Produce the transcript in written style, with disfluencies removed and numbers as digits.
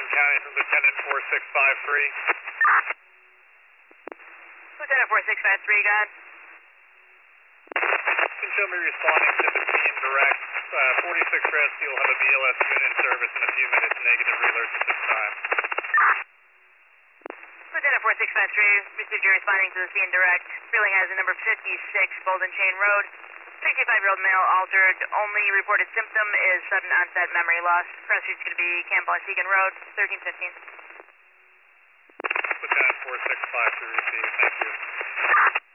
Martin County, Lieutenant 4653. Lieutenant 4653, go ahead. Can show me responding to the scene direct. 46 Rescue will have a BLS unit in service in a few minutes. Negative alerts at this time. Lieutenant 4653, received your responding to the scene direct. Freeling has a number 56 Golden Chain Road. 65-year-old male altered. Only reported symptom is sudden onset memory loss. Cross street's going to be Campbell and Segan Road, 1315. Lieutenant 4653 received. Thank you.